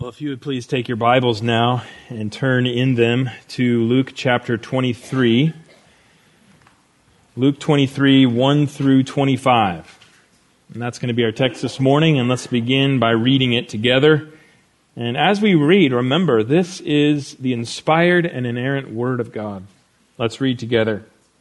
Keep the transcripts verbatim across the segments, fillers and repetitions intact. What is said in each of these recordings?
Well, if you would please take your Bibles now and turn in them to Luke chapter twenty-three. Luke twenty-three, one through twenty-five. And that's going to be our text this morning, and let's begin by reading it together. And as we read, remember, this is the inspired and inerrant Word of God. Let's read together.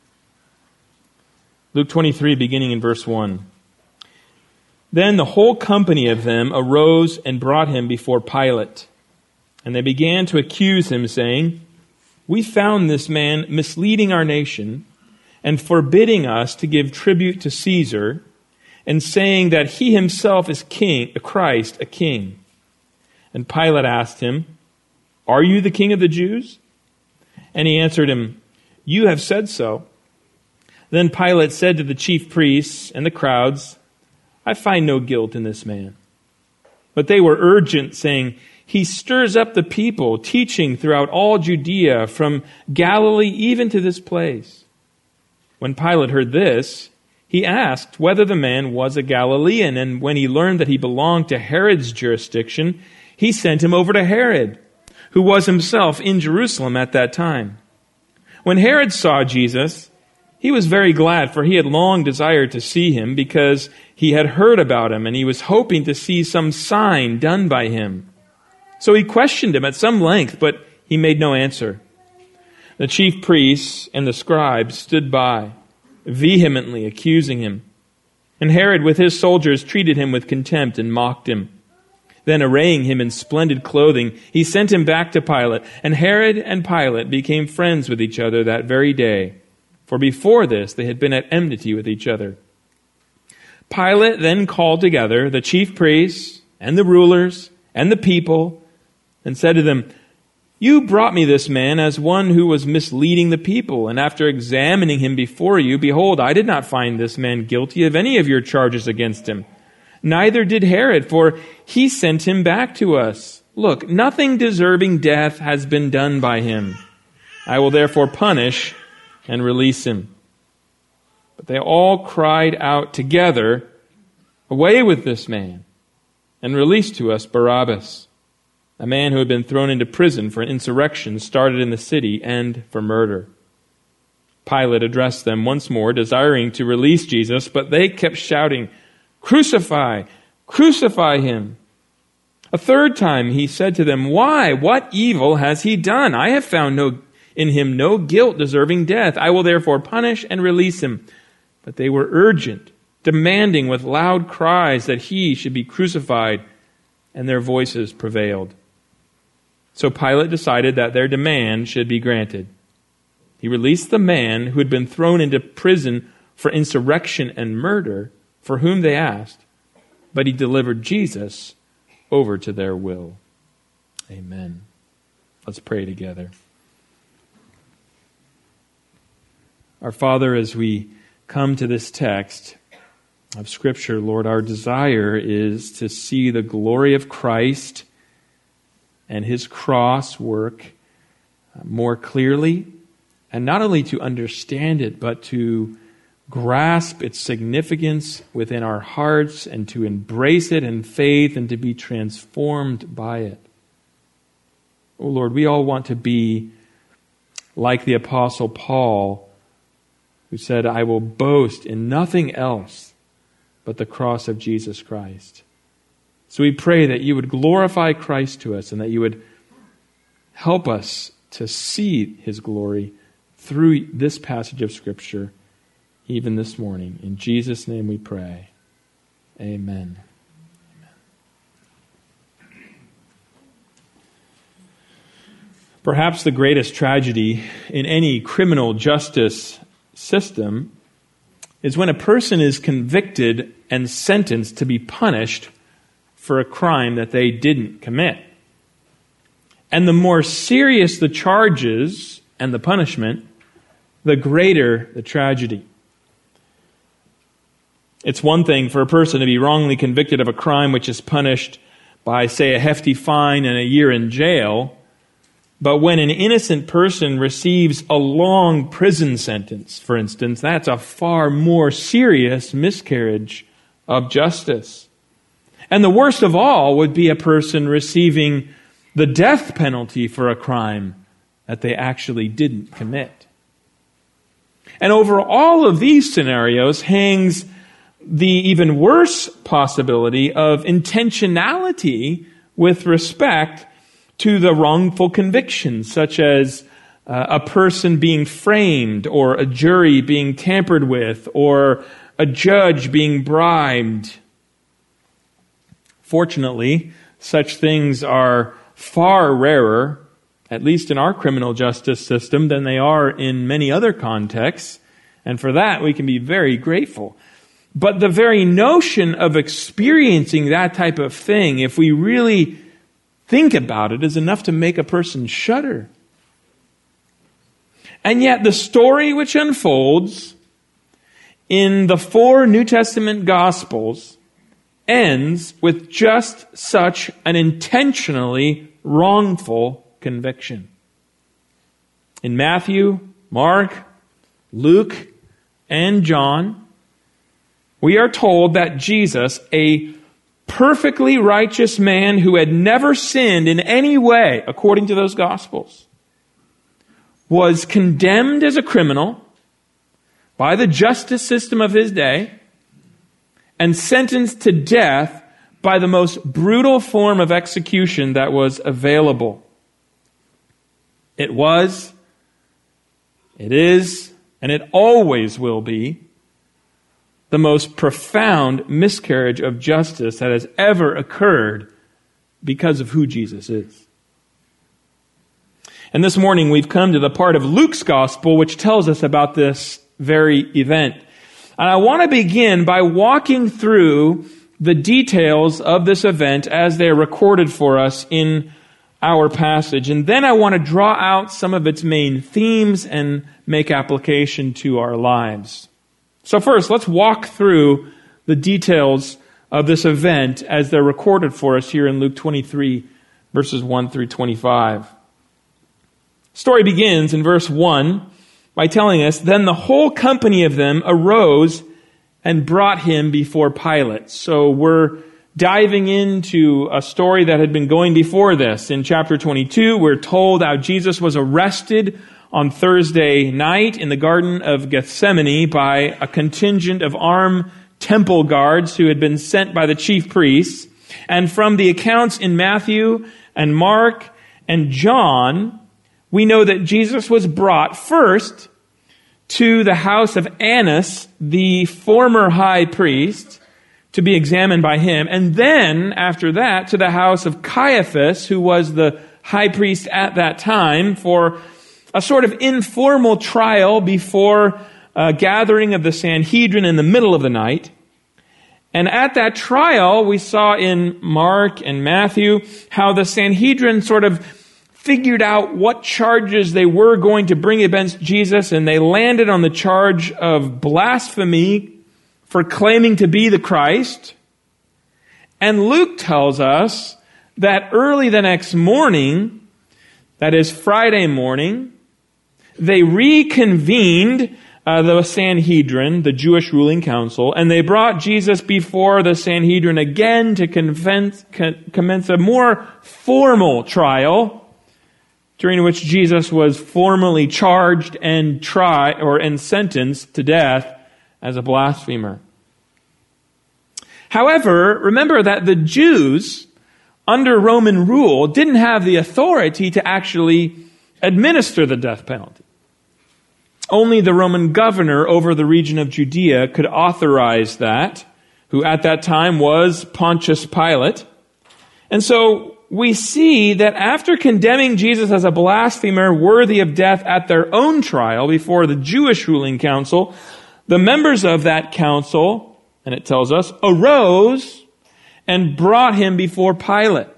Luke twenty-three, beginning in verse one. Then the whole company of them arose and brought him before Pilate. And they began to accuse him, saying, "We found this man misleading our nation and forbidding us to give tribute to Caesar, and saying that he himself is king, a Christ, a king." And Pilate asked him, "Are you the king of the Jews?" And he answered him, "You have said so." Then Pilate said to the chief priests and the crowds, "I find no guilt in this man." But they were urgent, saying, "He stirs up the people, teaching throughout all Judea, from Galilee even to this place." When Pilate heard this, he asked whether the man was a Galilean, and when he learned that he belonged to Herod's jurisdiction, he sent him over to Herod, who was himself in Jerusalem at that time. When Herod saw Jesus, he was very glad, for he had long desired to see him, because he had heard about him, and he was hoping to see some sign done by him. So he questioned him at some length, but he made no answer. The chief priests and the scribes stood by, vehemently accusing him. And Herod with his soldiers treated him with contempt and mocked him. Then, arraying him in splendid clothing, he sent him back to Pilate. And Herod and Pilate became friends with each other that very day. For before this, they had been at enmity with each other. Pilate then called together the chief priests and the rulers and the people and said to them, "You brought me this man as one who was misleading the people, and after examining him before you, behold, I did not find this man guilty of any of your charges against him. Neither did Herod, for he sent him back to us. Look, nothing deserving death has been done by him. I will therefore punish and release him." But they all cried out together, "Away with this man, and release to us Barabbas, a man who had been thrown into prison for an insurrection started in the city and for murder." Pilate addressed them once more, desiring to release Jesus, but they kept shouting, "Crucify! Crucify him!" A third time he said to them, "Why? What evil has he done? I have found no in him no guilt deserving death. I will therefore punish and release him." But they were urgent, demanding with loud cries that he should be crucified, and their voices prevailed. So Pilate decided that their demand should be granted. He released the man who had been thrown into prison for insurrection and murder, for whom they asked, but he delivered Jesus over to their will. Amen. Let's pray together. Our Father, as we come to this text of Scripture, Lord, our desire is to see the glory of Christ and His cross work more clearly, and not only to understand it, but to grasp its significance within our hearts and to embrace it in faith and to be transformed by it. Oh Lord, we all want to be like the Apostle Paul, who said, "I will boast in nothing else but the cross of Jesus Christ." So we pray that you would glorify Christ to us and that you would help us to see His glory through this passage of Scripture, even this morning. In Jesus' name we pray. Amen. Amen. Perhaps the greatest tragedy in any criminal justice system is when a person is convicted and sentenced to be punished for a crime that they didn't commit. And the more serious the charges and the punishment, the greater the tragedy. It's one thing for a person to be wrongly convicted of a crime which is punished by, say, a hefty fine and a year in jail. But when an innocent person receives a long prison sentence, for instance, that's a far more serious miscarriage of justice. And the worst of all would be a person receiving the death penalty for a crime that they actually didn't commit. And over all of these scenarios hangs the even worse possibility of intentionality with respect to the wrongful convictions, such as uh, a person being framed, or a jury being tampered with, or a judge being bribed. Fortunately, such things are far rarer, at least in our criminal justice system, than they are in many other contexts. And for that, we can be very grateful. But the very notion of experiencing that type of thing, if we really think about it, is enough to make a person shudder. And yet the story which unfolds in the four New Testament Gospels ends with just such an intentionally wrongful conviction. In Matthew, Mark, Luke, and John, we are told that Jesus, a perfectly righteous man who had never sinned in any way, according to those Gospels, was condemned as a criminal by the justice system of his day and sentenced to death by the most brutal form of execution that was available. It was, it is, and it always will be the most profound miscarriage of justice that has ever occurred because of who Jesus is. And this morning we've come to the part of Luke's gospel which tells us about this very event. And I want to begin by walking through the details of this event as they're recorded for us in our passage. And then I want to draw out some of its main themes and make application to our lives. So first, let's walk through the details of this event as they're recorded for us here in Luke twenty-three, verses one through twenty-five. The story begins in verse one by telling us, "Then the whole company of them arose and brought him before Pilate." So we're diving into a story that had been going before this. In chapter twenty-two, we're told how Jesus was arrested on Thursday night in the Garden of Gethsemane by a contingent of armed temple guards who had been sent by the chief priests. And from the accounts in Matthew and Mark and John, we know that Jesus was brought first to the house of Annas, the former high priest, to be examined by him. And then, after that, to the house of Caiaphas, who was the high priest at that time, for a sort of informal trial before a gathering of the Sanhedrin in the middle of the night. And at that trial, we saw in Mark and Matthew how the Sanhedrin sort of figured out what charges they were going to bring against Jesus, and they landed on the charge of blasphemy for claiming to be the Christ. And Luke tells us that early the next morning, that is Friday morning, they reconvened uh, the Sanhedrin, the Jewish ruling council, and they brought Jesus before the Sanhedrin again to convince, co- commence a more formal trial, during which Jesus was formally charged and tried or and sentenced to death as a blasphemer. However, remember that the Jews, under Roman rule, didn't have the authority to actually administer the death penalty. Only the Roman governor over the region of Judea could authorize that, who at that time was Pontius Pilate. And so we see that after condemning Jesus as a blasphemer worthy of death at their own trial before the Jewish ruling council, the members of that council, and it tells us, arose and brought him before Pilate.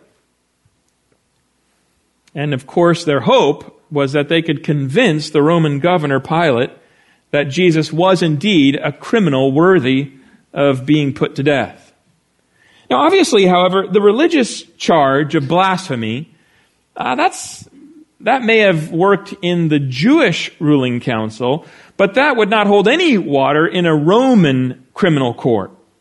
And of course, their hope was that they could convince the Roman governor Pilate that Jesus was indeed a criminal worthy of being put to death. Now, obviously, however, the religious charge of blasphemy, uh, that's that may have worked in the Jewish ruling council, but that would not hold any water in a Roman criminal court.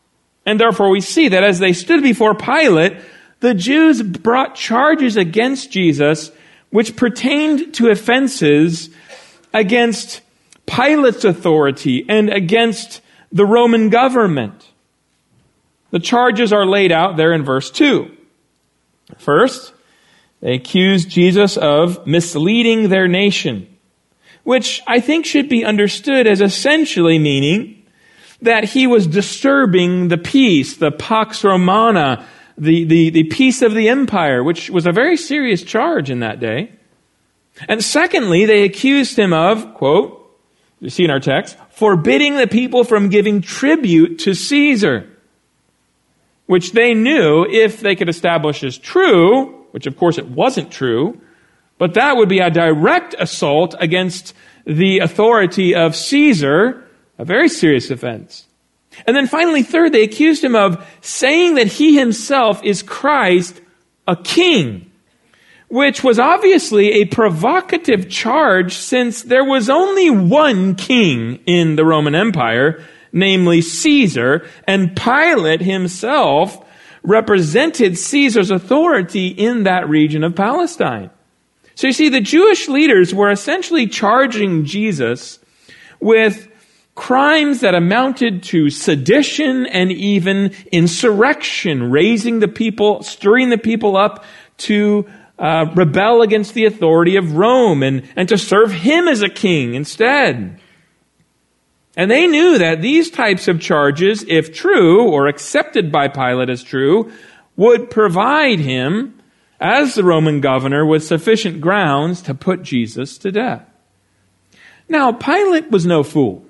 And therefore we see that as they stood before Pilate, the Jews brought charges against Jesus which pertained to offenses against Pilate's authority and against the Roman government. The charges are laid out there in verse two. First, they accused Jesus of misleading their nation, which I think should be understood as essentially meaning that he was disturbing the peace, the Pax Romana, the, the, the peace of the empire, which was a very serious charge in that day. And secondly, they accused him of, quote, you see in our text, forbidding the people from giving tribute to Caesar, which they knew if they could establish as true, which of course it wasn't true, but that would be a direct assault against the authority of Caesar, a very serious offense. And then finally, third, they accused him of saying that he himself is Christ, a king, which was obviously a provocative charge since there was only one king in the Roman Empire, namely Caesar, and Pilate himself represented Caesar's authority in that region of Palestine. So you see, the Jewish leaders were essentially charging Jesus with crimes that amounted to sedition and even insurrection, raising the people, stirring the people up to uh, rebel against the authority of Rome and, and to serve him as a king instead. And they knew that these types of charges, if true or accepted by Pilate as true, would provide him, as the Roman governor, with sufficient grounds to put Jesus to death. Now, Pilate was no fool.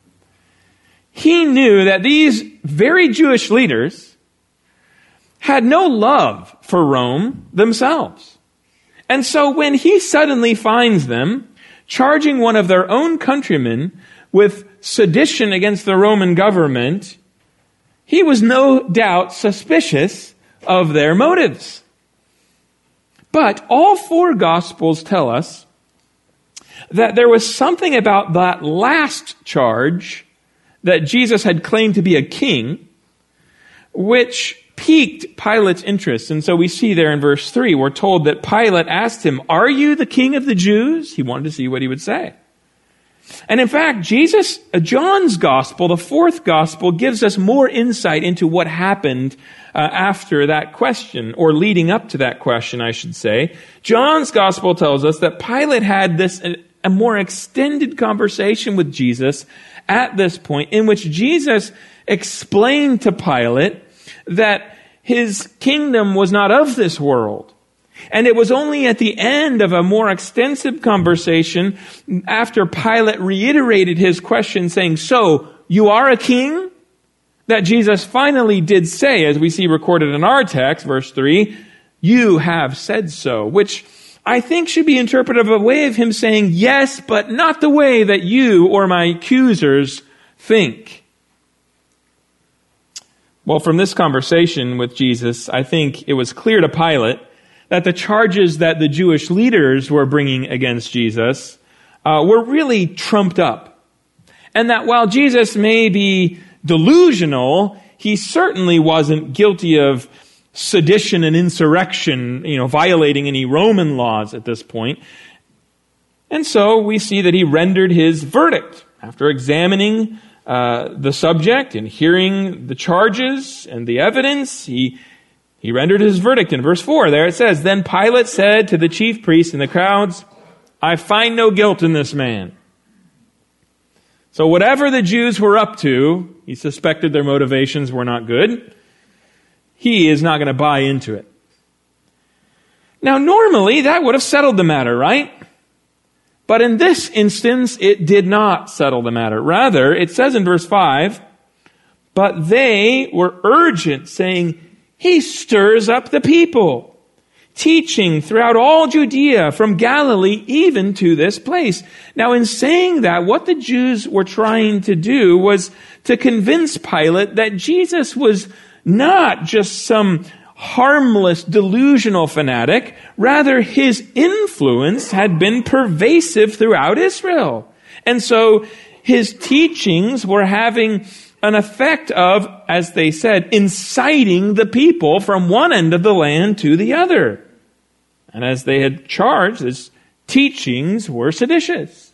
He knew that these very Jewish leaders had no love for Rome themselves. And so when he suddenly finds them charging one of their own countrymen with sedition against the Roman government, he was no doubt suspicious of their motives. But all four Gospels tell us that there was something about that last charge that Jesus had claimed to be a king, which piqued Pilate's interest. And so we see there in verse three, we're told that Pilate asked him, "Are you the king of the Jews?" He wanted to see what he would say. And in fact, Jesus, John's gospel, the fourth gospel, gives us more insight into what happened uh, after that question, or leading up to that question, I should say. John's gospel tells us that Pilate had this, a, a more extended conversation with Jesus at this point, in which Jesus explained to Pilate that his kingdom was not of this world. And it was only at the end of a more extensive conversation, after Pilate reiterated his question saying, "So, you are a king?" that Jesus finally did say, as we see recorded in our text, verse three, "You have said so," which I think should be interpreted as a way of him saying, yes, but not the way that you or my accusers think. Well, from this conversation with Jesus, I think it was clear to Pilate that the charges that the Jewish leaders were bringing against Jesus uh, were really trumped up. And that while Jesus may be delusional, he certainly wasn't guilty of sedition and insurrection, you know, violating any Roman laws at this point. And so we see that he rendered his verdict after examining uh, the subject and hearing the charges and the evidence. He He rendered his verdict in verse four. There it says, "Then Pilate said to the chief priests and the crowds, 'I find no guilt in this man.'" So whatever the Jews were up to, he suspected their motivations were not good. He is not going to buy into it. Now normally that would have settled the matter, right? But in this instance, it did not settle the matter. Rather, it says in verse five, "But they were urgent, saying, 'He stirs up the people, teaching throughout all Judea, from Galilee even to this place.'" Now, in saying that, what the Jews were trying to do was to convince Pilate that Jesus was not just some harmless, delusional fanatic. Rather, his influence had been pervasive throughout Israel. And so his teachings were having an effect of, as they said, inciting the people from one end of the land to the other. And as they had charged, his teachings were seditious.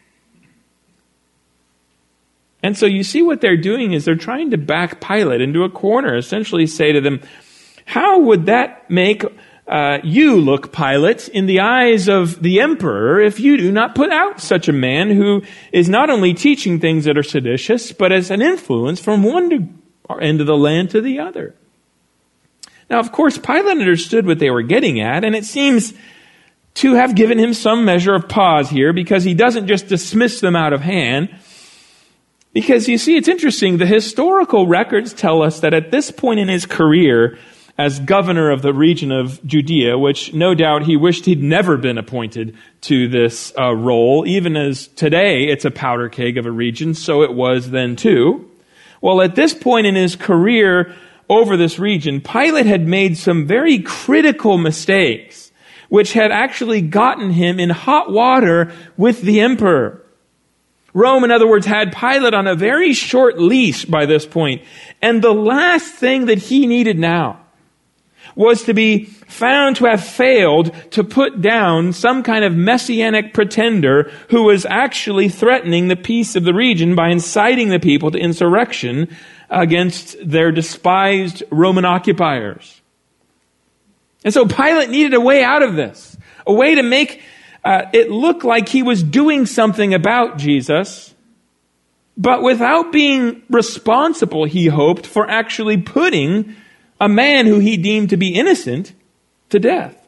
And so you see what they're doing is they're trying to back Pilate into a corner, essentially say to them, how would that make uh, you look, Pilate, in the eyes of the emperor if you do not put out such a man who is not only teaching things that are seditious, but as an influence from one end of the land to the other? Now, of course, Pilate understood what they were getting at, and it seems to have given him some measure of pause here, because he doesn't just dismiss them out of hand. Because you see, it's interesting, the historical records tell us that at this point in his career as governor of the region of Judea, which no doubt he wished he'd never been appointed to this uh, role, even as today it's a powder keg of a region, so it was then too. Well, at this point in his career over this region, Pilate had made some very critical mistakes, which had actually gotten him in hot water with the emperor. Rome, in other words, had Pilate on a very short leash by this point. And the last thing that he needed now was to be found to have failed to put down some kind of messianic pretender who was actually threatening the peace of the region by inciting the people to insurrection against their despised Roman occupiers. And so Pilate needed a way out of this, a way to make uh, it look like he was doing something about Jesus, but without being responsible, he hoped, for actually putting a man who he deemed to be innocent to death.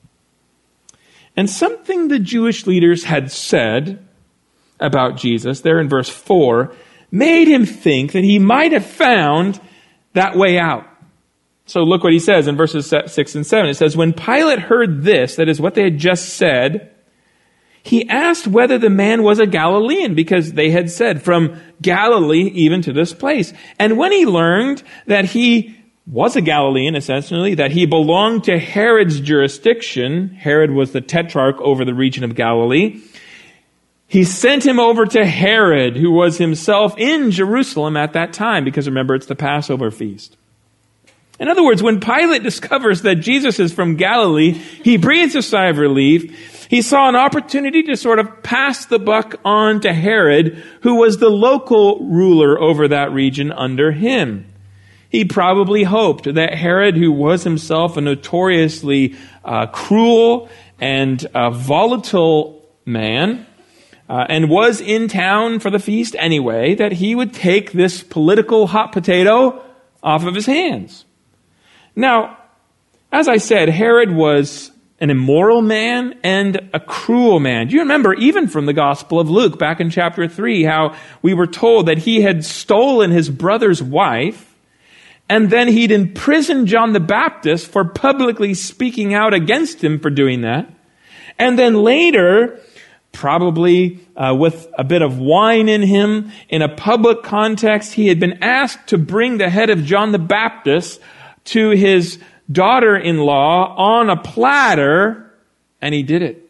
And something the Jewish leaders had said about Jesus, there in verse four, made him think that he might have found that way out. So look what he says in verses six and seven. It says, when Pilate heard this, that is what they had just said, he asked whether the man was a Galilean, because they had said, from Galilee even to this place. And when he learned that he was a Galilean, essentially, that he belonged to Herod's jurisdiction, Herod was the tetrarch over the region of Galilee, he sent him over to Herod, who was himself in Jerusalem at that time, because remember, it's the Passover feast. In other words, when Pilate discovers that Jesus is from Galilee, he breathes a sigh of relief. He saw an opportunity to sort of pass the buck on to Herod, who was the local ruler over that region under him. He probably hoped that Herod, who was himself a notoriously uh, cruel and uh, volatile man, uh, and was in town for the feast anyway, that he would take this political hot potato off of his hands. Now, as I said, Herod was an immoral man and a cruel man. Do you remember, even from the Gospel of Luke, back in chapter three, how we were told that he had stolen his brother's wife, and then he'd imprisoned John the Baptist for publicly speaking out against him for doing that. And then later, probably uh, with a bit of wine in him, in a public context, he had been asked to bring the head of John the Baptist to his daughter-in-law on a platter, and he did it.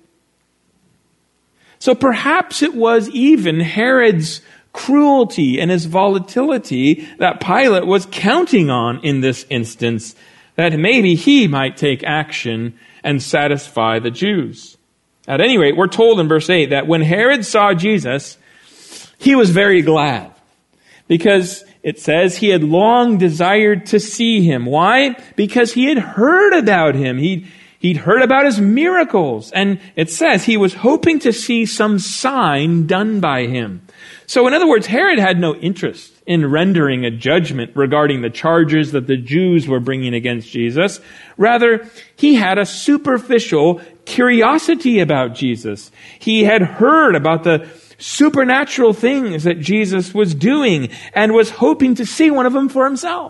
So perhaps it was even Herod's cruelty and his volatility that Pilate was counting on in this instance, that maybe he might take action and satisfy the Jews. At any rate, we're told in verse eight that when Herod saw Jesus, he was very glad, because it says he had long desired to see him. Why? Because he had heard about him. He'd, he'd heard about his miracles. And it says he was hoping to see some sign done by him. So in other words, Herod had no interest in rendering a judgment regarding the charges that the Jews were bringing against Jesus. Rather, he had a superficial curiosity about Jesus. He had heard about the supernatural things that Jesus was doing and was hoping to see one of them for himself.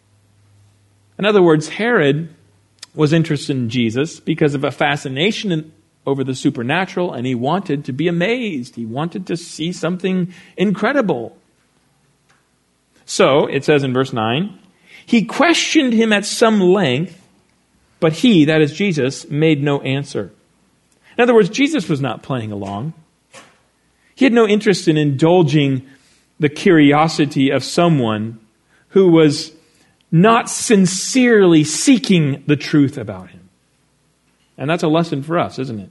In other words, Herod was interested in Jesus because of a fascination over the supernatural, and he wanted to be amazed. He wanted to see something incredible. So, it says in verse nine, he questioned him at some length, but he, that is Jesus, made no answer. In other words, Jesus was not playing along. He had no interest in indulging the curiosity of someone who was not sincerely seeking the truth about him. And that's a lesson for us, isn't it?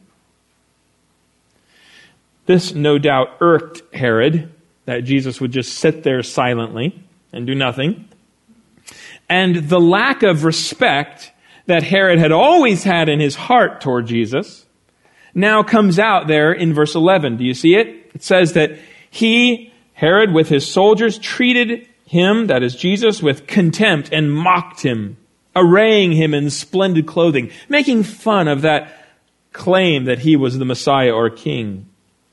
This no doubt irked Herod, that Jesus would just sit there silently and do nothing. And the lack of respect that Herod had always had in his heart toward Jesus now comes out there in verse eleven. Do you see it? It says that he, Herod, with his soldiers, treated him, that is Jesus, with contempt and mocked him, arraying him in splendid clothing, making fun of that claim that he was the Messiah or king.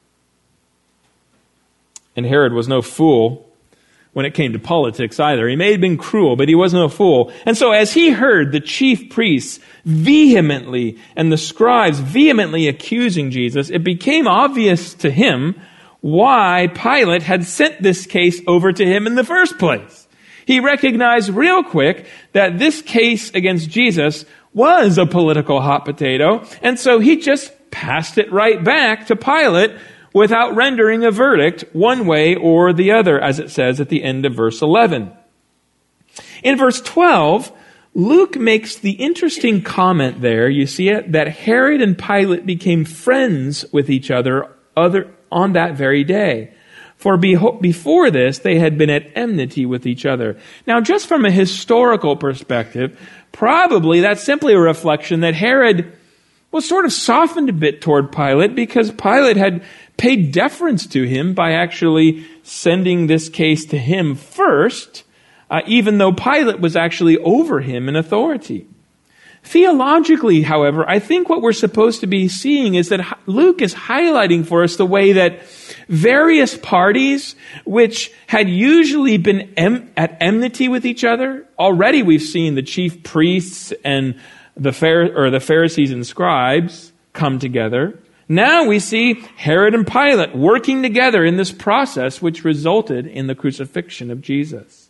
And Herod was no fool when it came to politics either. He may have been cruel, but he was no fool. And so as he heard the chief priests vehemently and the scribes vehemently accusing Jesus, it became obvious to him why Pilate had sent this case over to him in the first place. He recognized real quick that this case against Jesus was a political hot potato, and so he just passed it right back to Pilate without rendering a verdict one way or the other, as it says at the end of verse eleven. In verse twelve, Luke makes the interesting comment there, you see it, that Herod and Pilate became friends with each other other on that very day. For beho- before this, they had been at enmity with each other. Now, just from a historical perspective, probably that's simply a reflection that Herod was sort of softened a bit toward Pilate because Pilate had paid deference to him by actually sending this case to him first, uh, even though Pilate was actually over him in authority. Theologically, however, I think what we're supposed to be seeing is that Luke is highlighting for us the way that various parties, which had usually been em- at enmity with each other, already we've seen the chief priests and the Phar- or the Pharisees and scribes come together. Now we see Herod and Pilate working together in this process which resulted in the crucifixion of Jesus.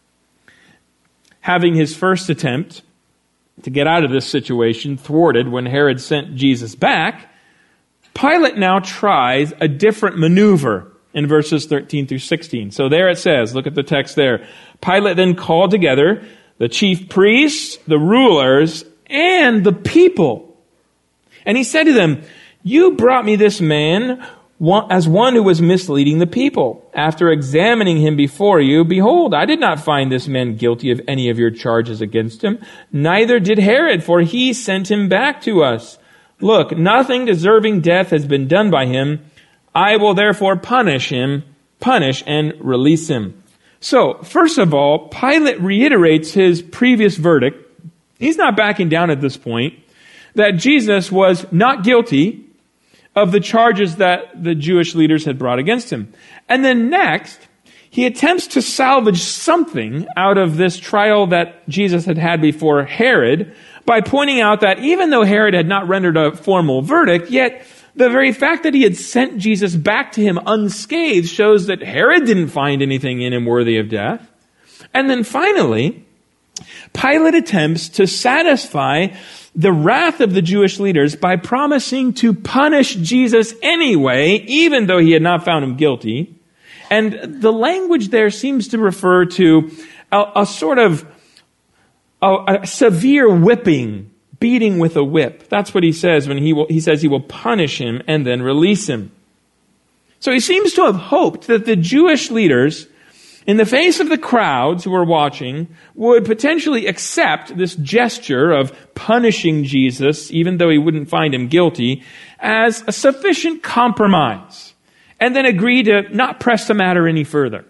Having his first attempt to get out of this situation thwarted when Herod sent Jesus back, Pilate now tries a different maneuver in verses thirteen through sixteen. So there it says, look at the text there. Pilate then called together the chief priests, the rulers, and the people. And he said to them, "You brought me this man as one who was misleading the people. After examining him before you, behold, I did not find this man guilty of any of your charges against him. Neither did Herod, for he sent him back to us. Look, nothing deserving death has been done by him. I will therefore punish him, punish and release him." So, first of all, Pilate reiterates his previous verdict. He's not backing down at this point, that Jesus was not guilty of the charges that the Jewish leaders had brought against him. And then next, he attempts to salvage something out of this trial that Jesus had had before Herod by pointing out that even though Herod had not rendered a formal verdict, yet the very fact that he had sent Jesus back to him unscathed shows that Herod didn't find anything in him worthy of death. And then finally, Pilate attempts to satisfy the wrath of the Jewish leaders by promising to punish Jesus anyway, even though he had not found him guilty. And the language there seems to refer to a, a sort of a, a severe whipping, beating with a whip. That's what he says when he will, he says he will punish him and then release him. So he seems to have hoped that the Jewish leaders, in the face of the crowds who were watching, would potentially accept this gesture of punishing Jesus, even though he wouldn't find him guilty, as a sufficient compromise, and then agree to not press the matter any further.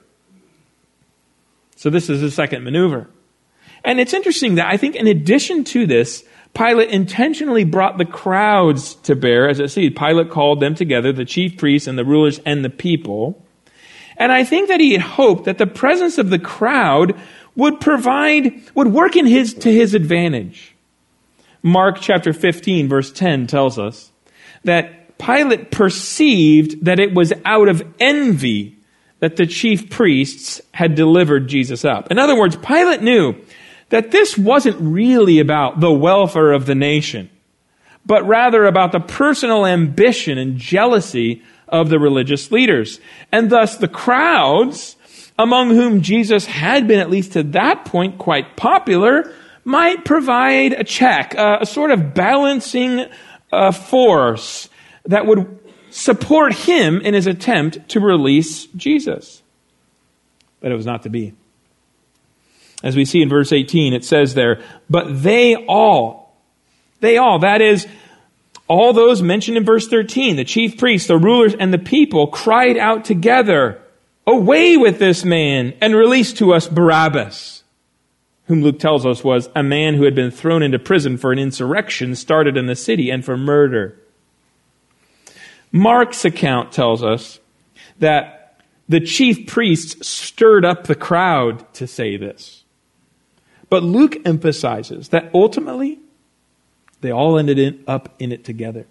So this is the second maneuver. And it's interesting that I think in addition to this, Pilate intentionally brought the crowds to bear. As I see, Pilate called them together, the chief priests and the rulers and the people. And I think that he had hoped that the presence of the crowd would provide, would work in his, to his advantage. Mark chapter fifteen verse ten tells us that Pilate perceived that it was out of envy that the chief priests had delivered Jesus up. In other words, Pilate knew that this wasn't really about the welfare of the nation, but rather about the personal ambition and jealousy of the religious leaders. And thus the crowds among whom Jesus had been, at least to that point, quite popular, might provide a check, uh, a sort of balancing uh, force that would support him in his attempt to release Jesus. But it was not to be. As we see in verse eighteen, it says there, but they all, they all, that is, all those mentioned in verse thirteen, the chief priests, the rulers, and the people cried out together, away with this man, and release to us Barabbas, whom Luke tells us was a man who had been thrown into prison for an insurrection started in the city and for murder. Mark's account tells us that the chief priests stirred up the crowd to say this. But Luke emphasizes that ultimately, they all ended in, up in it together.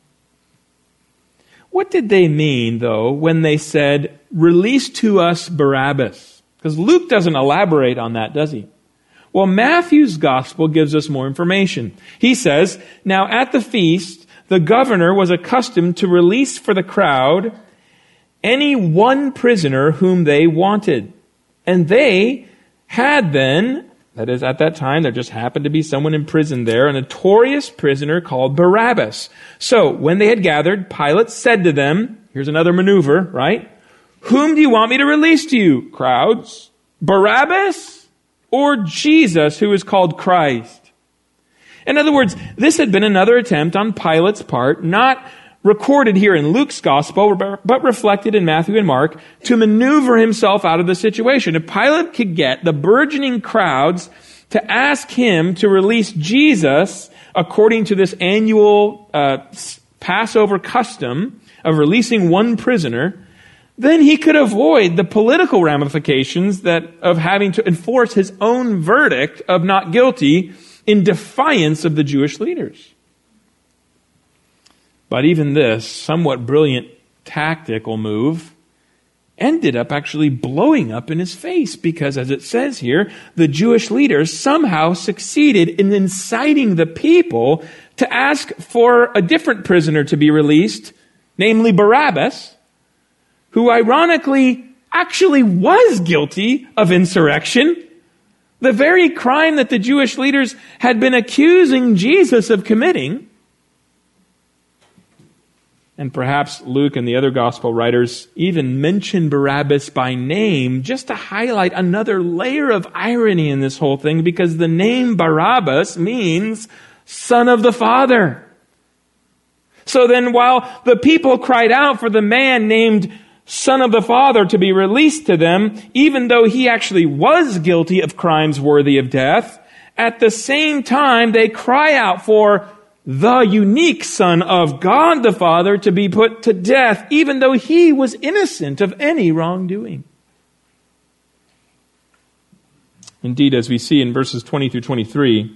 What did they mean, though, when they said, release to us Barabbas? Because Luke doesn't elaborate on that, does he? Well, Matthew's gospel gives us more information. He says, now at the feast, the governor was accustomed to release for the crowd any one prisoner whom they wanted. And they had then, that is, at that time, there just happened to be someone in prison there, a notorious prisoner called Barabbas. So, when they had gathered, Pilate said to them, here's another maneuver, right? Whom do you want me to release to you, crowds? Barabbas or Jesus, who is called Christ? In other words, this had been another attempt on Pilate's part, not recorded here in Luke's gospel, but reflected in Matthew and Mark, to maneuver himself out of the situation. If Pilate could get the burgeoning crowds to ask him to release Jesus according to this annual uh, Passover custom of releasing one prisoner, then he could avoid the political ramifications that of having to enforce his own verdict of not guilty in defiance of the Jewish leaders. But even this somewhat brilliant tactical move ended up actually blowing up in his face because, as it says here, the Jewish leaders somehow succeeded in inciting the people to ask for a different prisoner to be released, namely Barabbas, who ironically actually was guilty of insurrection, the very crime that the Jewish leaders had been accusing Jesus of committing. And perhaps Luke and the other gospel writers even mention Barabbas by name just to highlight another layer of irony in this whole thing, because the name Barabbas means son of the Father. So then while the people cried out for the man named Son of the Father to be released to them, even though he actually was guilty of crimes worthy of death, at the same time they cry out for the unique Son of God the Father to be put to death, even though he was innocent of any wrongdoing. Indeed, as we see in verses twenty through twenty-three,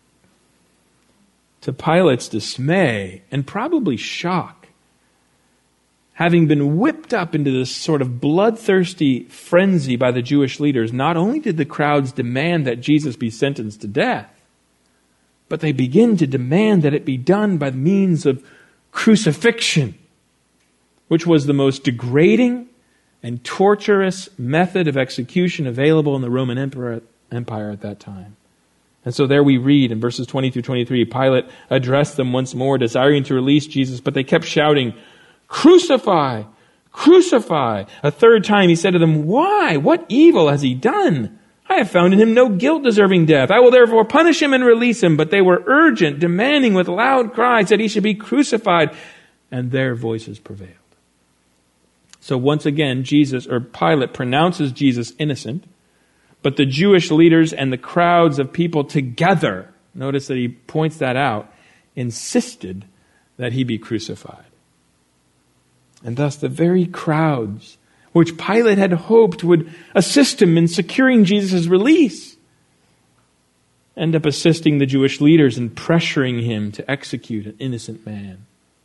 to Pilate's dismay and probably shock, having been whipped up into this sort of bloodthirsty frenzy by the Jewish leaders, not only did the crowds demand that Jesus be sentenced to death, but they begin to demand that it be done by means of crucifixion, which was the most degrading and torturous method of execution available in the Roman Empire at that time. And so there we read in verses twenty through twenty-three, Pilate addressed them once more, desiring to release Jesus, but they kept shouting, "Crucify! Crucify!" A third time he said to them, "Why? What evil has he done? I have found in him no guilt deserving death. I will therefore punish him and release him." But they were urgent, demanding with loud cries that he should be crucified. And their voices prevailed. So once again, Jesus, or Pilate, pronounces Jesus innocent. But the Jewish leaders and the crowds of people together, notice that he points that out, insisted that he be crucified. And thus the very crowds which Pilate had hoped would assist him in securing Jesus' release, end up assisting the Jewish leaders in pressuring him to execute an innocent man.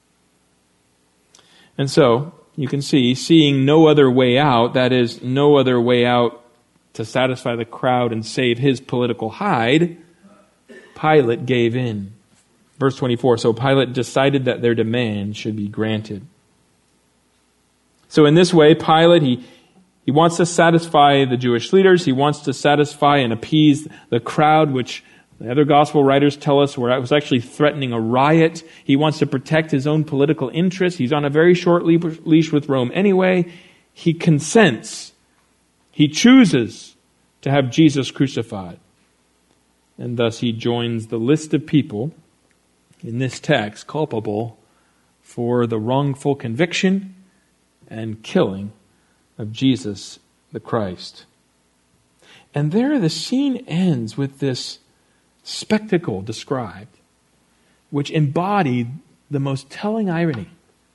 And so, you can see, seeing no other way out, that is, no other way out to satisfy the crowd and save his political hide, Pilate gave in. Verse twenty-four, so Pilate decided that their demand should be granted. So in this way, Pilate, he, He wants to satisfy the Jewish leaders. He wants to satisfy and appease the crowd, which the other gospel writers tell us were, was actually threatening a riot. He wants to protect his own political interests. He's on a very short leash with Rome anyway. He consents. He chooses to have Jesus crucified. And thus he joins the list of people in this text culpable for the wrongful conviction and killing of Jesus the Christ. And there the scene ends with this spectacle described, which embodied the most telling irony.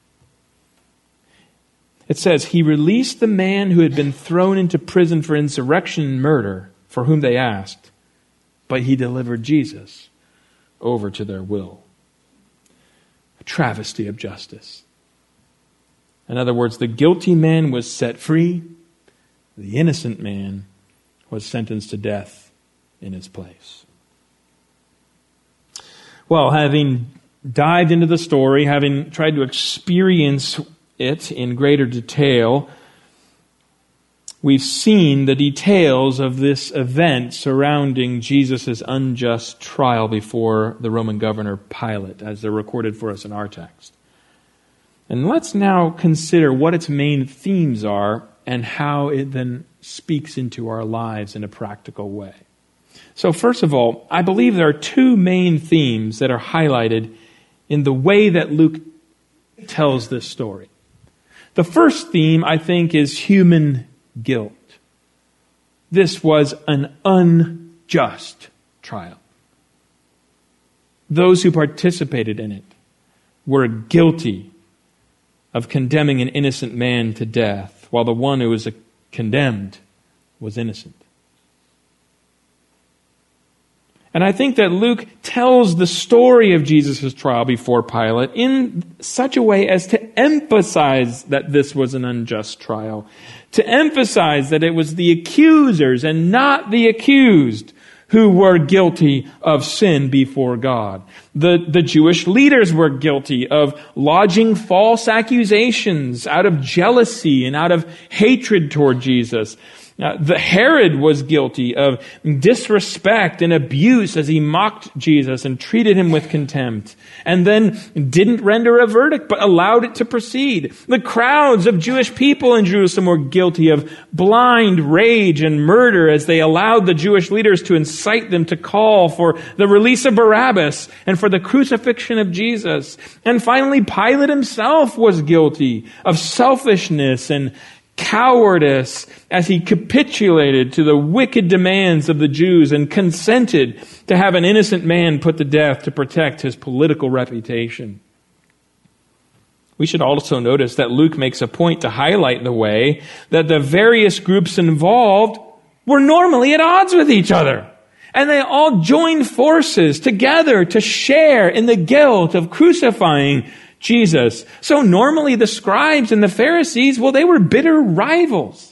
It says, he released the man who had been thrown into prison for insurrection and murder, for whom they asked, but he delivered Jesus over to their will. A travesty of justice. In other words, the guilty man was set free. The innocent man was sentenced to death in his place. Well, having dived into the story, having tried to experience it in greater detail, we've seen the details of this event surrounding Jesus' unjust trial before the Roman governor Pilate, as they're recorded for us in our text. And let's now consider what its main themes are and how it then speaks into our lives in a practical way. So first of all, I believe there are two main themes that are highlighted in the way that Luke tells this story. The first theme, I think, is human guilt. This was an unjust trial. Those who participated in it were guilty of condemning an innocent man to death, while the one who was condemned was innocent. And I think that Luke tells the story of Jesus' trial before Pilate in such a way as to emphasize that this was an unjust trial, to emphasize that it was the accusers and not the accused who were guilty of sin before God. The, the Jewish leaders were guilty of lodging false accusations out of jealousy and out of hatred toward Jesus. Uh, the Herod was guilty of disrespect and abuse as he mocked Jesus and treated him with contempt, and then didn't render a verdict but allowed it to proceed. The crowds of Jewish people in Jerusalem were guilty of blind rage and murder as they allowed the Jewish leaders to incite them to call for the release of Barabbas and for the crucifixion of Jesus. And finally, Pilate himself was guilty of selfishness and cowardice as he capitulated to the wicked demands of the Jews and consented to have an innocent man put to death to protect his political reputation. We should also notice that Luke makes a point to highlight the way that the various groups involved were normally at odds with each other. And they all joined forces together to share in the guilt of crucifying Jesus. So normally the scribes and the Pharisees, well, they were bitter rivals.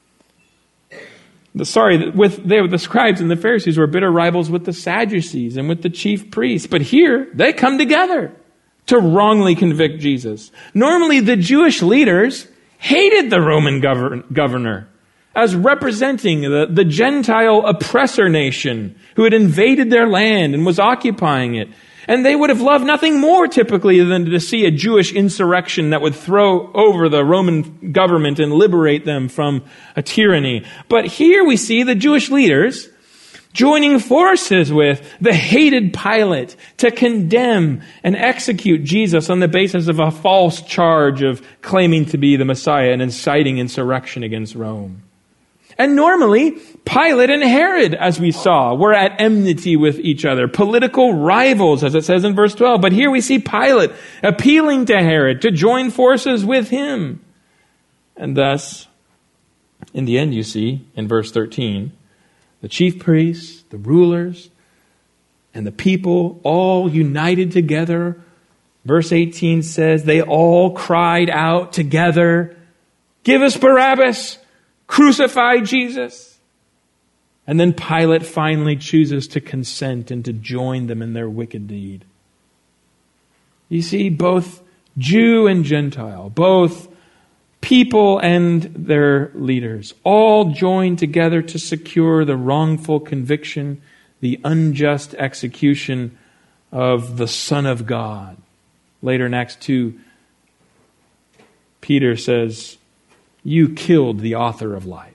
The, sorry, with they, the scribes and the Pharisees were bitter rivals with the Sadducees and with the chief priests. But here, they come together to wrongly convict Jesus. Normally the Jewish leaders hated the Roman govern, governor as representing the, the Gentile oppressor nation who had invaded their land and was occupying it. And they would have loved nothing more typically than to see a Jewish insurrection that would throw over the Roman government and liberate them from a tyranny. But here we see the Jewish leaders joining forces with the hated Pilate to condemn and execute Jesus on the basis of a false charge of claiming to be the Messiah and inciting insurrection against Rome. And normally, Pilate and Herod, as we saw, were at enmity with each other, political rivals, as it says in verse twelve. But here we see Pilate appealing to Herod to join forces with him. And thus, in the end, you see, in verse thirteen, the chief priests, the rulers, and the people all united together. Verse eighteen says, they all cried out together, "Give us Barabbas! Crucify Jesus!" And then Pilate finally chooses to consent and to join them in their wicked deed. You see, both Jew and Gentile, both people and their leaders, all joined together to secure the wrongful conviction, the unjust execution of the Son of God. Later in Acts two, Peter says, "You killed the author of life."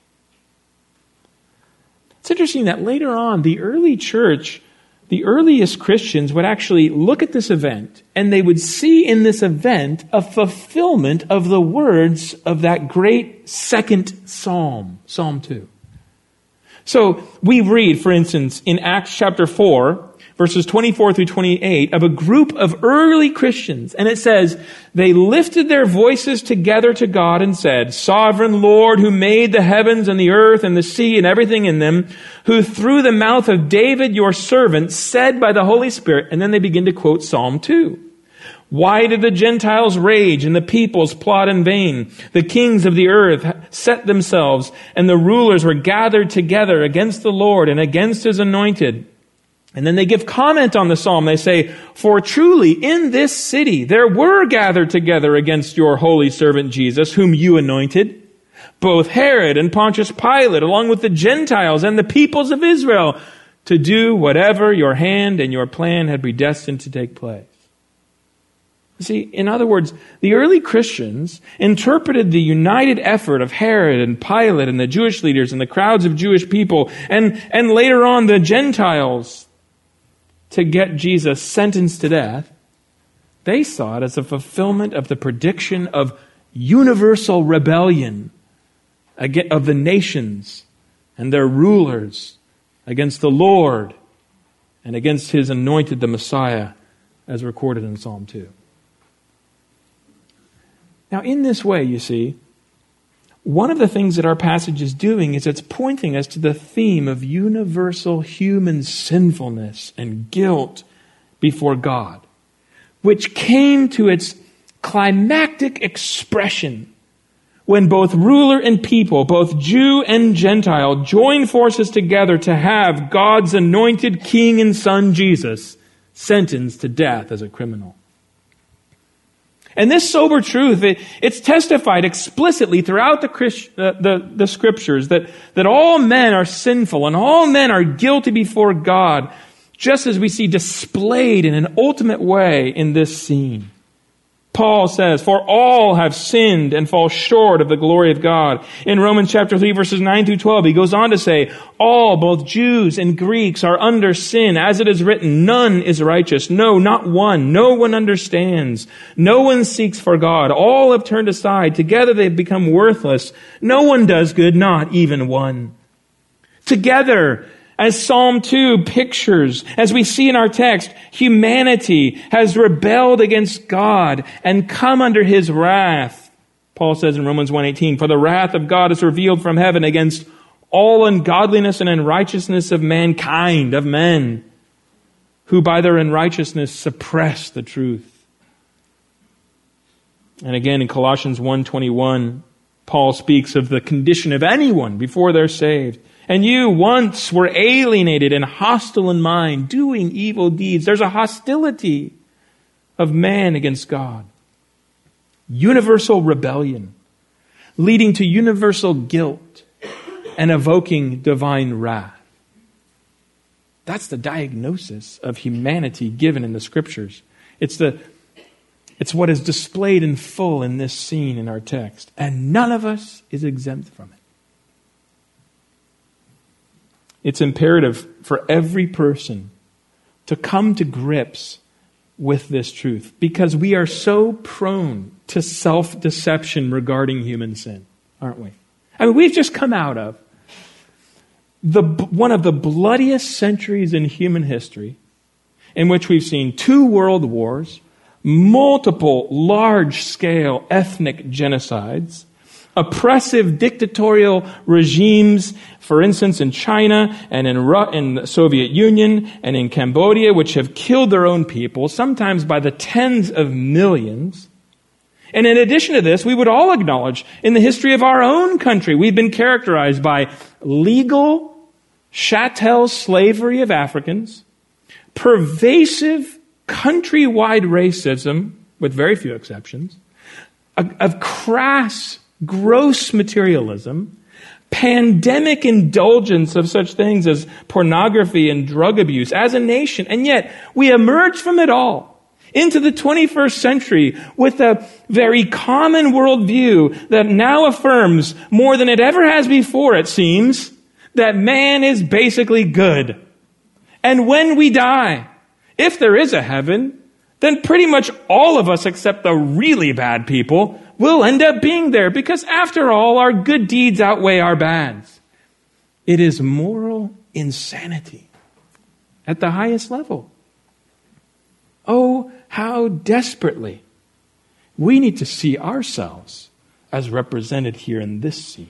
It's interesting that later on, the early church, the earliest Christians would actually look at this event and they would see in this event a fulfillment of the words of that great second psalm, Psalm two. So we read, for instance, in Acts chapter four, verses twenty-four through twenty-eight, of a group of early Christians. And it says, "They lifted their voices together to God and said, 'Sovereign Lord, who made the heavens and the earth and the sea and everything in them, who through the mouth of David your servant said by the Holy Spirit,'" and then they begin to quote Psalm two. "Why did the Gentiles rage and the peoples plot in vain? The kings of the earth set themselves, and the rulers were gathered together against the Lord and against his anointed." And then they give comment on the psalm. They say, "For truly in this city there were gathered together against your holy servant Jesus, whom you anointed, both Herod and Pontius Pilate, along with the Gentiles and the peoples of Israel, to do whatever your hand and your plan had predestined to take place." See, in other words, the early Christians interpreted the united effort of Herod and Pilate and the Jewish leaders and the crowds of Jewish people, and, and later on the Gentiles, to get Jesus sentenced to death. They saw it as a fulfillment of the prediction of universal rebellion of the nations and their rulers against the Lord and against his anointed, the Messiah, as recorded in Psalm two. Now, in this way, you see, one of the things that our passage is doing is it's pointing us to the theme of universal human sinfulness and guilt before God, which came to its climactic expression when both ruler and people, both Jew and Gentile, joined forces together to have God's anointed King and Son, Jesus, sentenced to death as a criminal. And this sober truth, it, it's testified explicitly throughout the, Christ, uh, the, the Scriptures that, that all men are sinful and all men are guilty before God, just as we see displayed in an ultimate way in this scene. Paul says, "For all have sinned and fall short of the glory of God." In Romans chapter three, verses nine through twelve, he goes on to say, "All, both Jews and Greeks, are under sin. As it is written, none is righteous. No, not one. No one understands. No one seeks for God. All have turned aside. Together they've become worthless. No one does good, not even one." Together, as Psalm two pictures, as we see in our text, humanity has rebelled against God and come under his wrath. Paul says in Romans one eighteen, "For the wrath of God is revealed from heaven against all ungodliness and unrighteousness of mankind," of men, "who by their unrighteousness suppress the truth." And again in Colossians one twenty-one, Paul speaks of the condition of anyone before they're saved. "And you once were alienated and hostile in mind, doing evil deeds." There's a hostility of man against God. Universal rebellion, leading to universal guilt and evoking divine wrath. That's the diagnosis of humanity given in the Scriptures. It's the it's what is displayed in full in this scene in our text. And none of us is exempt from it. It's imperative for every person to come to grips with this truth because we are so prone to self-deception regarding human sin, aren't we? I mean, we've just come out of the one of the bloodiest centuries in human history in which we've seen two world wars, multiple large-scale ethnic genocides, oppressive dictatorial regimes, for instance, in China and in, Ru- in the Soviet Union and in Cambodia, which have killed their own people, sometimes by the tens of millions. And in addition to this, we would all acknowledge in the history of our own country, we've been characterized by legal chattel slavery of Africans, pervasive countrywide racism, with very few exceptions, of crass, gross materialism, pandemic indulgence of such things as pornography and drug abuse as a nation. And yet we emerge from it all into the twenty-first century with a very common worldview that now affirms more than it ever has before, it seems, that man is basically good. And when we die, if there is a heaven, then pretty much all of us except the really bad people will end up being there, because after all, our good deeds outweigh our bads. It is moral insanity at the highest level. Oh, how desperately we need to see ourselves as represented here in this scene.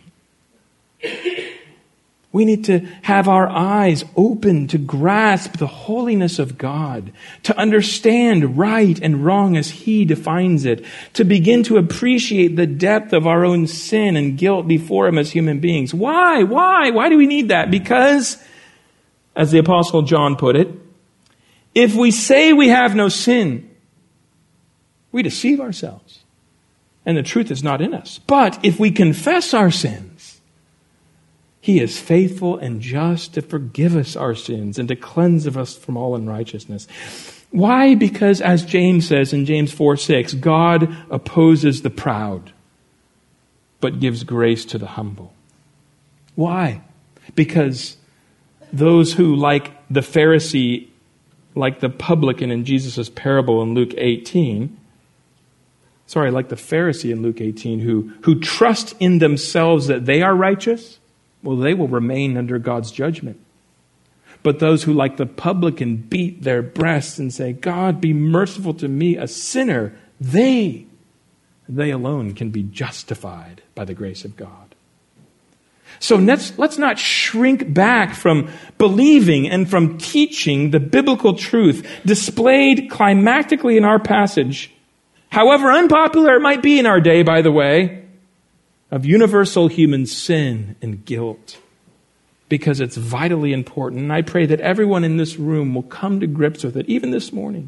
We need to have our eyes open to grasp the holiness of God, to understand right and wrong as He defines it, to begin to appreciate the depth of our own sin and guilt before Him as human beings. Why? Why? Why do we need that? Because, as the Apostle John put it, if we say we have no sin, we deceive ourselves, and the truth is not in us. But if we confess our sins, He is faithful and just to forgive us our sins and to cleanse us from all unrighteousness. Why? Because, as James says in James four six, God opposes the proud, but gives grace to the humble. Why? Because those who, like the Pharisee, like the publican in Jesus' parable in Luke eighteen, sorry, like the Pharisee in Luke eighteen, who, who trust in themselves that they are righteous, well, they will remain under God's judgment. But those who, like the publican, beat their breasts and say, God, be merciful to me, a sinner, they, they alone can be justified by the grace of God. So let's, let's not shrink back from believing and from teaching the biblical truth displayed climactically in our passage, however unpopular it might be in our day, by the way, of universal human sin and guilt, because it's vitally important. And I pray that everyone in this room will come to grips with it, even this morning.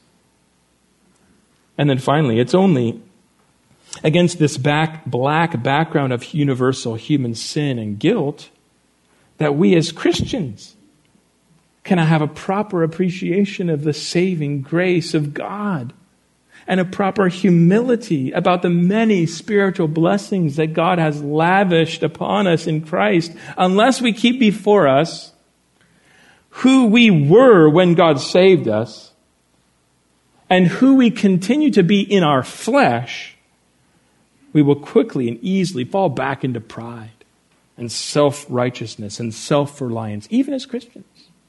And then finally, it's only against this back, black background of universal human sin and guilt that we as Christians can have a proper appreciation of the saving grace of God, and a proper humility about the many spiritual blessings that God has lavished upon us in Christ, unless we keep before us who we were when God saved us and who we continue to be in our flesh. We will quickly and easily fall back into pride and self-righteousness and self-reliance, even as Christians.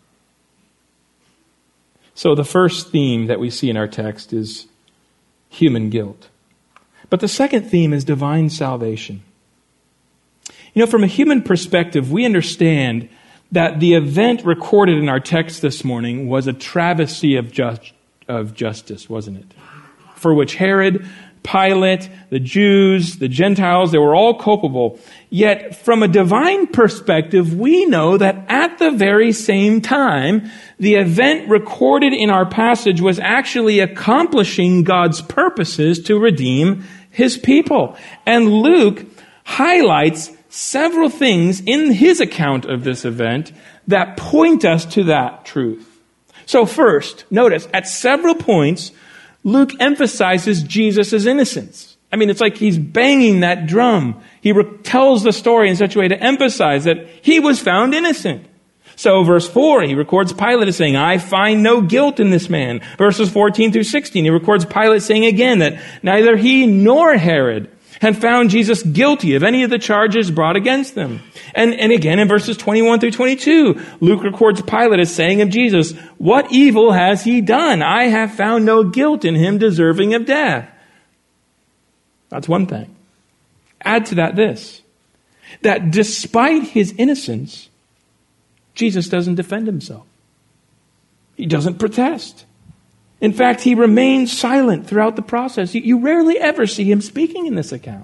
So the first theme that we see in our text is human guilt. But the second theme is divine salvation. You know, from a human perspective, we understand that the event recorded in our text this morning was a travesty of, just, of justice, wasn't it? For which Herod, Pilate, the Jews, the Gentiles, they were all culpable. Yet, from a divine perspective, we know that at the very same time, the event recorded in our passage was actually accomplishing God's purposes to redeem His people. And Luke highlights several things in his account of this event that point us to that truth. So first, notice, at several points, Luke emphasizes Jesus' innocence. I mean, it's like he's banging that drum. He re- tells the story in such a way to emphasize that he was found innocent. So verse four, he records Pilate as saying, I find no guilt in this man. Verses fourteen through sixteen, he records Pilate saying again that neither he nor Herod had found Jesus guilty of any of the charges brought against them. And, and again in verses twenty-one through twenty-two, Luke records Pilate as saying of Jesus, what evil has he done? I have found no guilt in him deserving of death. That's one thing. Add to that this, that despite his innocence, Jesus doesn't defend himself. He doesn't protest. In fact, he remains silent throughout the process. You rarely ever see him speaking in this account.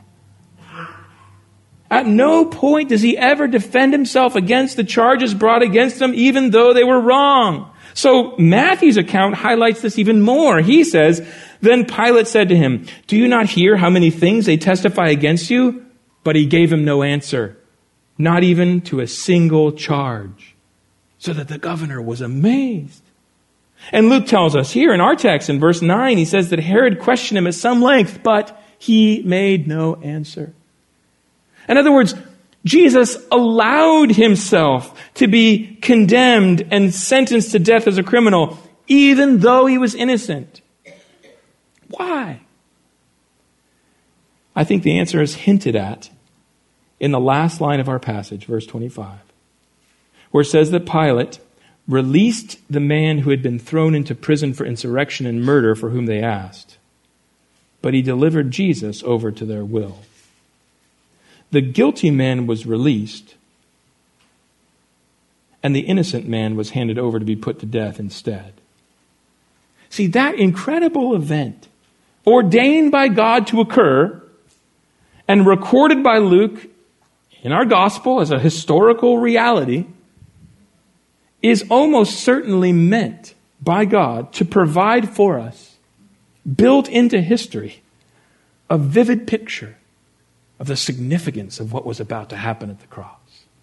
At no point does he ever defend himself against the charges brought against him, even though they were wrong. So Matthew's account highlights this even more. He says, Then Pilate said to him, "Do you not hear how many things they testify against you?" But he gave him no answer, not even to a single charge, so that the governor was amazed. And Luke tells us here in our text in verse nine, he says that Herod questioned him at some length, but he made no answer. In other words, Jesus allowed himself to be condemned and sentenced to death as a criminal, even though he was innocent. Why? I think the answer is hinted at in the last line of our passage, verse twenty-five, where it says that Pilate released the man who had been thrown into prison for insurrection and murder for whom they asked, but he delivered Jesus over to their will. The guilty man was released, and the innocent man was handed over to be put to death instead. See, that incredible event, ordained by God to occur and recorded by Luke in our gospel as a historical reality, is almost certainly meant by God to provide for us, built into history, a vivid picture of the significance of what was about to happen at the cross.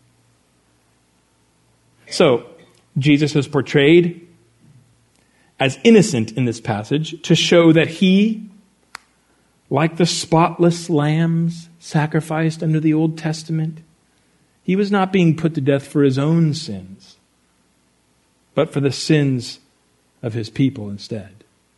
So, Jesus is portrayed as innocent in this passage to show that he, like the spotless lambs sacrificed under the Old Testament, he was not being put to death for his own sins, but for the sins of his people instead.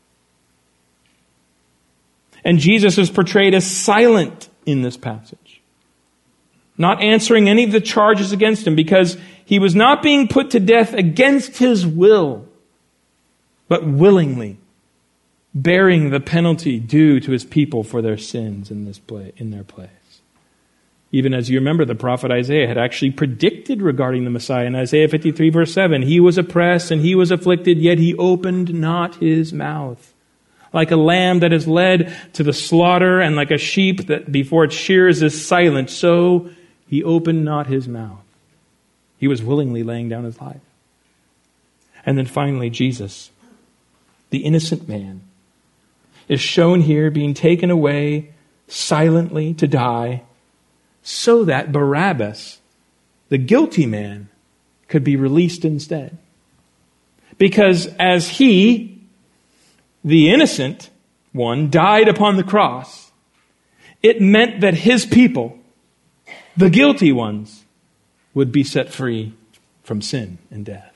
And Jesus is portrayed as silent in this passage, not answering any of the charges against him, because he was not being put to death against his will, but willingly bearing the penalty due to his people for their sins in this place, in their place. Even as you remember, the prophet Isaiah had actually predicted regarding the Messiah in Isaiah fifty-three verse seven, "He was oppressed and he was afflicted, yet he opened not his mouth. Like a lamb that is led to the slaughter, and like a sheep that before its shears is silent, so he opened not his mouth." He was willingly laying down his life. And then finally, Jesus, the innocent man, is shown here being taken away silently to die, so that Barabbas, the guilty man, could be released instead. Because as he, the innocent one, died upon the cross, it meant that his people, the guilty ones, would be set free from sin and death.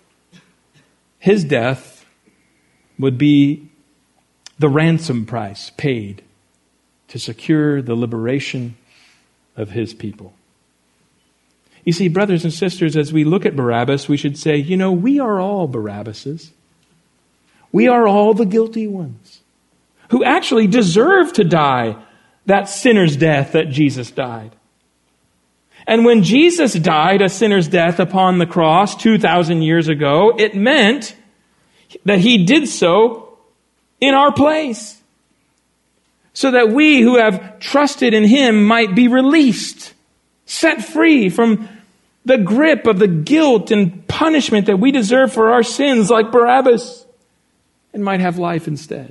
His death would be the ransom price paid to secure the liberation of his people. You see, brothers and sisters, as we look at Barabbas, we should say, you know, we are all Barabbases. We are all the guilty ones who actually deserve to die that sinner's death that Jesus died. And when Jesus died a sinner's death upon the cross two thousand years ago, it meant that he did so in our place, so that we who have trusted in him might be released, set free from the grip of the guilt and punishment that we deserve for our sins, like Barabbas, and might have life instead.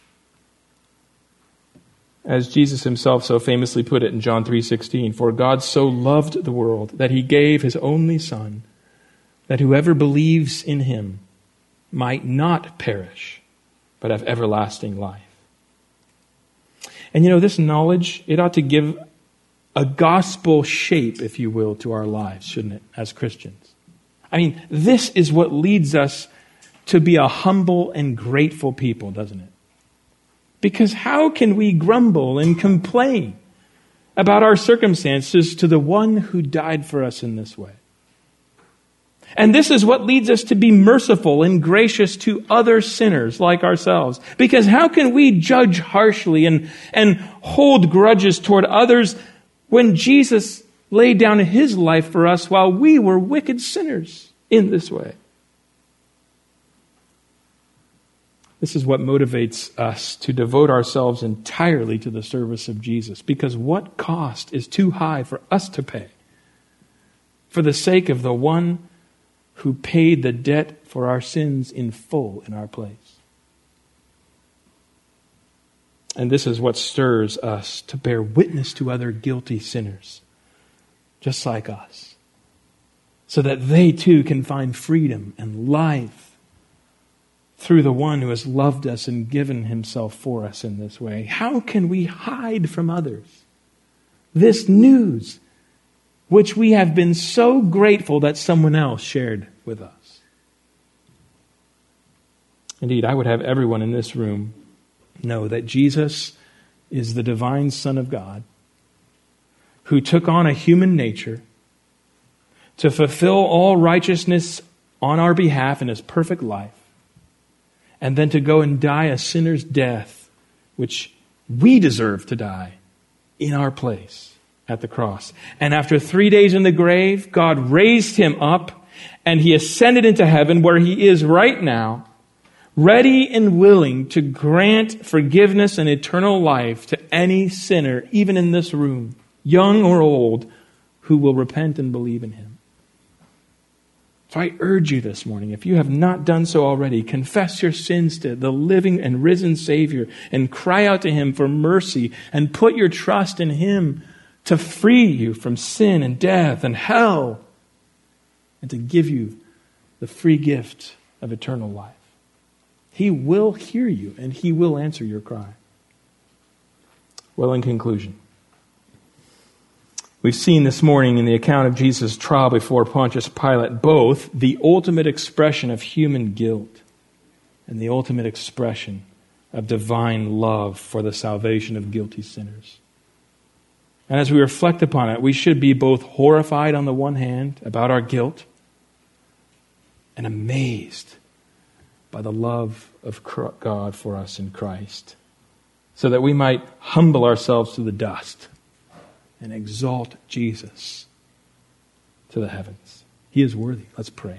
As Jesus himself so famously put it in John three sixteen, "For God so loved the world that he gave his only Son, that whoever believes in him might not perish, but have everlasting life." And you know, this knowledge, it ought to give a gospel shape, if you will, to our lives, shouldn't it, as Christians? I mean, this is what leads us to be a humble and grateful people, doesn't it? Because how can we grumble and complain about our circumstances to the one who died for us in this way? And this is what leads us to be merciful and gracious to other sinners like ourselves. Because how can we judge harshly and, and hold grudges toward others when Jesus laid down his life for us while we were wicked sinners in this way? This is what motivates us to devote ourselves entirely to the service of Jesus. Because what cost is too high for us to pay for the sake of the one who paid the debt for our sins in full in our place? And this is what stirs us to bear witness to other guilty sinners, just like us, so that they too can find freedom and life through the one who has loved us and given himself for us in this way. How can we hide from others this news which we have been so grateful that someone else shared with us? Indeed, I would have everyone in this room know that Jesus is the divine Son of God who took on a human nature to fulfill all righteousness on our behalf in his perfect life, and then to go and die a sinner's death, which we deserve to die, in our place at the cross. And after three days in the grave, God raised him up, and he ascended into heaven, where he is right now, ready and willing to grant forgiveness and eternal life to any sinner, even in this room, young or old, who will repent and believe in him. So I urge you this morning, if you have not done so already, confess your sins to the living and risen Savior and cry out to him for mercy and put your trust in him to free you from sin and death and hell and to give you the free gift of eternal life. He will hear you and he will answer your cry. Well, in conclusion, we've seen this morning in the account of Jesus' trial before Pontius Pilate both the ultimate expression of human guilt and the ultimate expression of divine love for the salvation of guilty sinners. And as we reflect upon it, we should be both horrified on the one hand about our guilt and amazed by the love of God for us in Christ, so that we might humble ourselves to the dust and exalt Jesus to the heavens. He is worthy. Let's pray.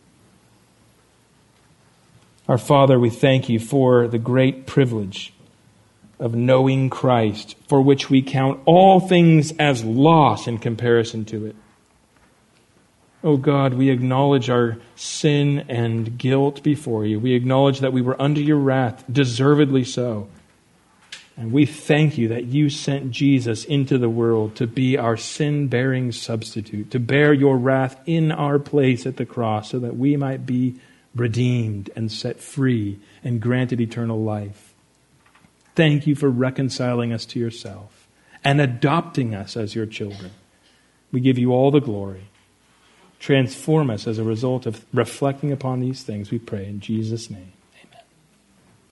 Our Father, we thank you for the great privilege of knowing Christ, for which we count all things as loss in comparison to it. Oh God, we acknowledge our sin and guilt before you. We acknowledge that we were under your wrath, deservedly so. And we thank you that you sent Jesus into the world to be our sin-bearing substitute, to bear your wrath in our place at the cross so that we might be redeemed and set free and granted eternal life. Thank you for reconciling us to yourself and adopting us as your children. We give you all the glory. Transform us as a result of reflecting upon these things, we pray in Jesus' name.